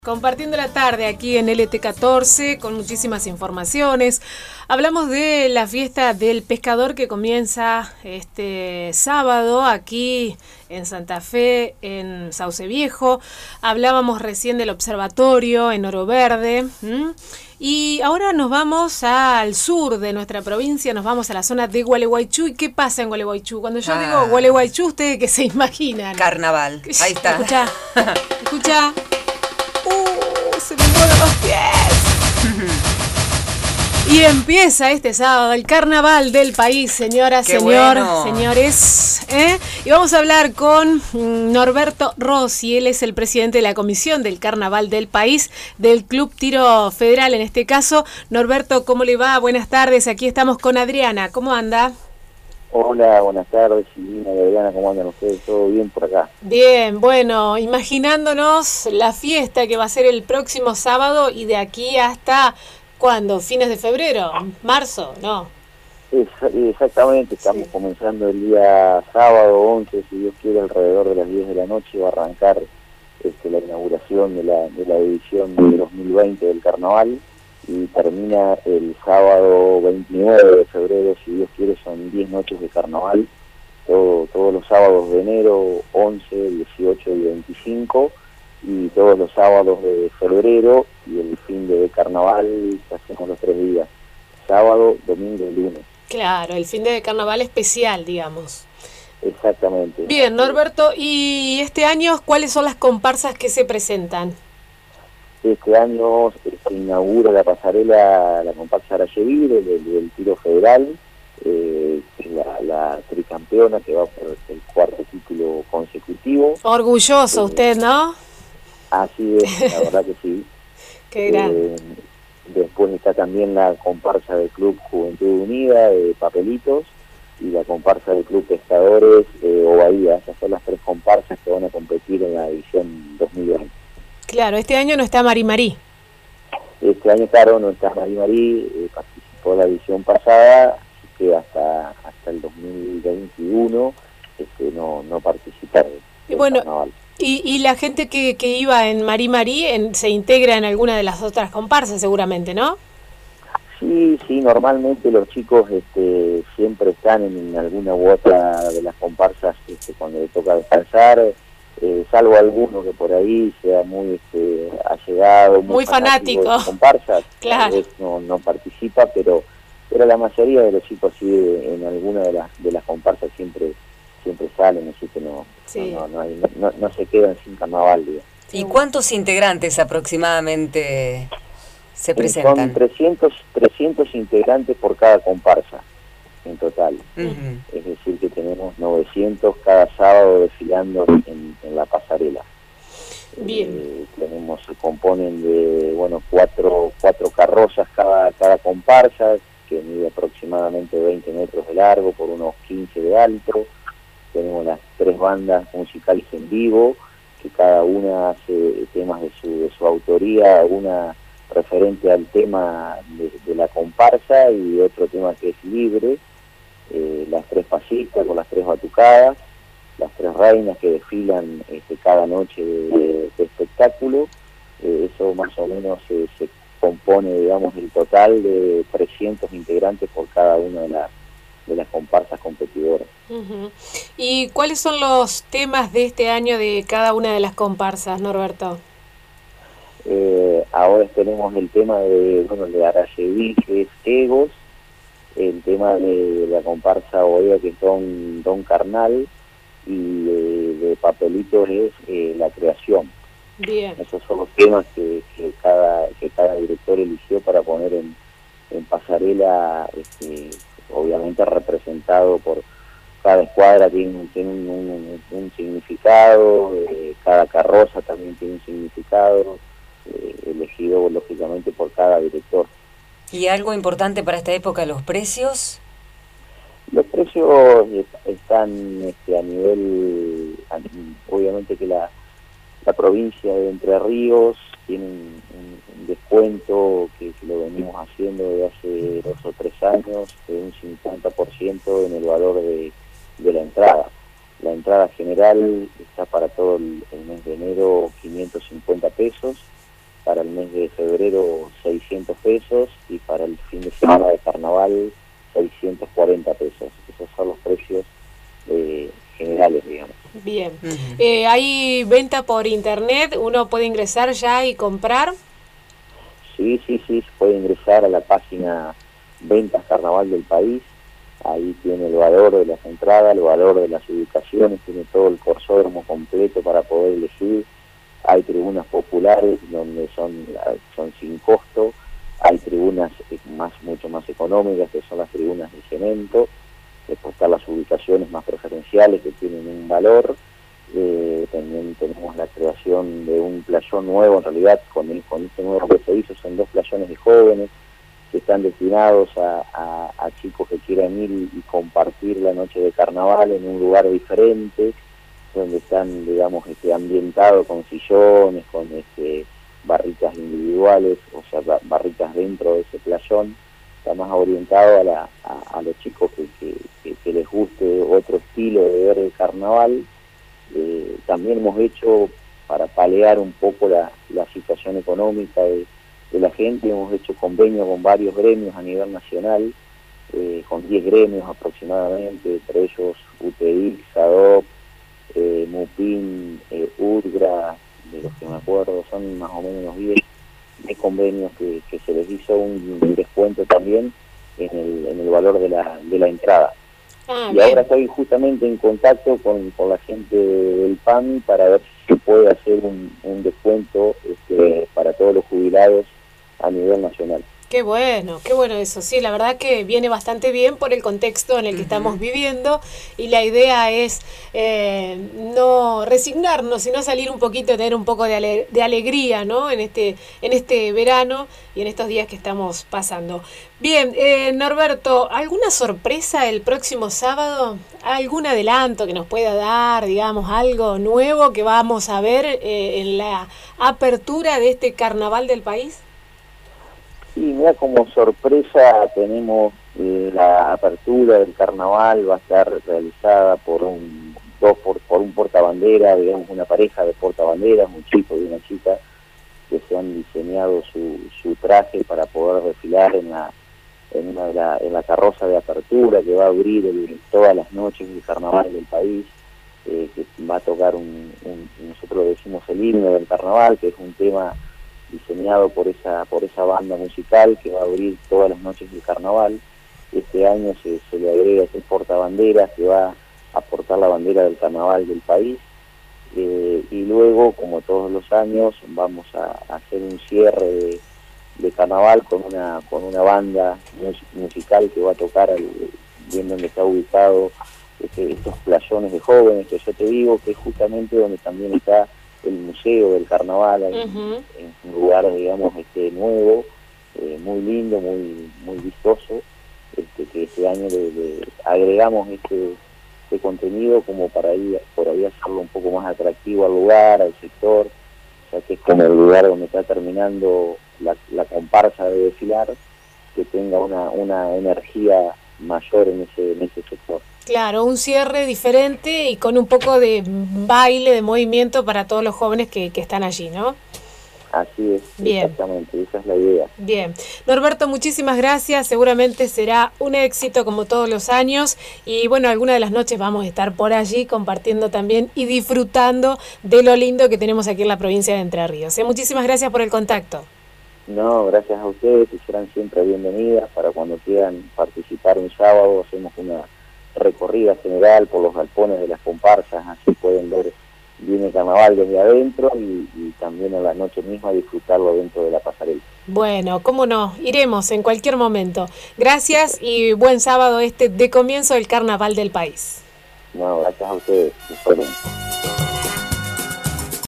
Compartiendo la tarde aquí en LT14 con muchísimas informaciones. Hablamos de la fiesta del pescador que comienza este sábado aquí en Santa Fe, en Sauce Viejo. Hablábamos recién del observatorio en Oro Verde. Y ahora nos vamos al sur de nuestra provincia, nos vamos a la zona de Gualeguaychú. ¿Y qué pasa en Gualeguaychú? Cuando yo digo Gualeguaychú, ¿ustedes qué se imaginan? Carnaval, ahí está. Escucha. Se me mueven los pies. Y empieza este sábado el carnaval del país, señoras, señores. Y vamos a hablar con Norberto Rossi. Él es el presidente de la comisión del carnaval del país, del Club Tiro Federal en este caso. Norberto, ¿cómo le va? Buenas tardes. Aquí estamos con Adriana. ¿Cómo anda? Hola, buenas tardes, Silvina y Adriana, ¿cómo andan ustedes? ¿Todo bien por acá? Bien, bueno, imaginándonos la fiesta que va a ser el próximo sábado y de aquí hasta, ¿cuándo? ¿Fines de febrero? ¿Marzo? ¿No? Exactamente, estamos comenzando el día sábado 11, si Dios quiere, alrededor de las 10 de la noche va a arrancar la inauguración de la edición de 2020 del Carnaval. Y termina el sábado 29 de febrero, si Dios quiere, son 10 noches de carnaval, todos los sábados de enero, 11, 18 y 25, y todos los sábados de febrero, y el fin de carnaval hacemos los 3 días, sábado, domingo y lunes. Claro, el fin de carnaval especial, digamos. Exactamente. Bien, Norberto, ¿y este año cuáles son las comparsas que se presentan? Este año se inaugura la pasarela, la comparsa Arayeví del Tiro Federal, la tricampeona que va por el 4º título consecutivo. Orgulloso usted, ¿no? Así es, la verdad que sí. Qué grande. Después está también la comparsa del Club Juventud Unida de Papelitos y la comparsa del Club Pescadores Bahía. Esas son las 3 comparsas que van a competir en la edición 2020. Claro, este año no está Mari Marí. Este año, claro, no está Mari Marí, participó la edición pasada, así que hasta el 2021 no participa del carnaval. Y la gente que iba en Mari Marí se integra en alguna de las otras comparsas seguramente, ¿no? Sí, normalmente los chicos siempre están en alguna u otra de las comparsas cuando les toca descansar. Salvo alguno que por ahí sea muy allegado, muy fanático de comparsas, claro. Tal vez no participa, pero la mayoría de los chicos sí en alguna de las comparsas siempre salen, así que no se quedan sin carnaval, digamos. ¿Y cuántos integrantes aproximadamente se presentan? Son 300 integrantes por cada comparsa en total. Es decir que tenemos 900 cada sábado desfilando en la pasarela. Bien. Se componen de 4 carrozas cada comparsa, que mide aproximadamente 20 metros de largo por unos 15 de alto. Tenemos las 3 bandas musicales en vivo, que cada una hace temas de su autoría, una referente al tema de la comparsa y otro tema que es libre. Las 3 pasistas con las 3 batucadas, las 3 reinas que desfilan cada noche de espectáculo. Eso más o menos se compone, digamos, el total de 300 integrantes por cada una de las comparsas competidoras. ¿Y cuáles son los temas de este año de cada una de las comparsas, Norberto? Ahora tenemos el tema de Arayeví, que es Egos, el tema de la comparsa Oea, que es Don Carnal, y de Papelitos es La Creación. Bien. Esos son los temas que cada director eligió para poner en pasarela, obviamente representado por cada escuadra tiene un significado, cada carroza también tiene un significado, elegido lógicamente por cada director. ¿Y algo importante para esta época, los precios? Los precios están a nivel, obviamente que la provincia de Entre Ríos tiene un descuento que lo venimos haciendo desde hace 2 o 3 años, de un 50% en el valor de la entrada. La entrada general está para todo el mes de enero 550 pesos para el mes de febrero 600 pesos y para el fin de semana de carnaval 640 pesos. Esos son los precios generales, digamos. Bien. ¿Hay venta por internet? ¿Uno puede ingresar ya y comprar? Sí, se puede ingresar a la página Ventas Carnaval del País. Ahí tiene el valor de las entradas, el valor de las ubicaciones, tiene todo el corsódromo completo para poder elegir. Hay tribunas populares donde son sin costo, hay tribunas mucho más económicas, que son las tribunas de cemento, después están las ubicaciones más preferenciales que tienen un valor. También tenemos la creación de un playón nuevo, en realidad con este nuevo que se hizo son 2 playones de jóvenes que están destinados a chicos que quieran ir y compartir la noche de carnaval en un lugar diferente, donde están, digamos, ambientados con sillones, con barricas individuales, o sea, barricas dentro de ese playón. Está más orientado a los chicos que les guste otro estilo de ver el carnaval. También hemos hecho, para paliar un poco la situación económica de la gente, hemos hecho convenios con varios gremios a nivel nacional, con 10 gremios aproximadamente, entre ellos UTI, SADOP, MUPIN, UDGRA, de los que me acuerdo, son más o menos 10 convenios que se les hizo un descuento también en el valor de la entrada. Y bien. Ahora estoy justamente en contacto con la gente del PAMI para ver si se puede hacer un descuento para todos los jubilados a nivel nacional. Qué bueno eso. Sí, la verdad que viene bastante bien por el contexto en el que estamos viviendo, y la idea es no resignarnos, sino salir un poquito, tener un poco de alegría, ¿no? En este verano y en estos días que estamos pasando. Bien, Norberto, ¿alguna sorpresa el próximo sábado? ¿Algún adelanto que nos pueda dar, digamos, algo nuevo que vamos a ver en la apertura de este Carnaval del País? Sí, mira, como sorpresa tenemos la apertura del carnaval, va a estar realizada por un portabandera, digamos una pareja de portabanderas, un chico y una chica, que se han diseñado su traje para poder desfilar en la carroza de apertura que va a abrir todas las noches del carnaval del país, que va a tocar nosotros decimos el himno del carnaval, que es un tema diseñado por esa banda musical que va a abrir todas las noches del carnaval. Este año se le agrega este portabanderas que va a portar la bandera del carnaval del país, y luego, como todos los años, vamos a hacer un cierre de carnaval con una banda musical que va a tocar bien donde está ubicado estos playones de jóvenes, que yo te digo que es justamente donde también está el museo del carnaval, en un lugar, digamos, nuevo, muy lindo, muy vistoso, que este año le agregamos este contenido como por ahí hacerlo un poco más atractivo al lugar, al sector, ya que es como el lugar donde está terminando la comparsa de desfilar, que tenga una energía mayor en ese sector. Claro, un cierre diferente y con un poco de baile, de movimiento para todos los jóvenes que están allí, ¿no? Así es, bien. Exactamente, esa es la idea. Bien. Norberto, muchísimas gracias, seguramente será un éxito como todos los años, y bueno, alguna de las noches vamos a estar por allí compartiendo también y disfrutando de lo lindo que tenemos aquí en la provincia de Entre Ríos. Muchísimas gracias por el contacto. No, gracias a ustedes, y serán siempre bienvenidas para cuando quieran participar un sábado. Hacemos una recorrida general por los galpones de las comparsas, así pueden ver bien el carnaval desde adentro y también en la noche misma disfrutarlo dentro de la pasarela. Bueno, cómo no, iremos en cualquier momento. Gracias y buen sábado de comienzo del Carnaval del País. No, gracias a ustedes.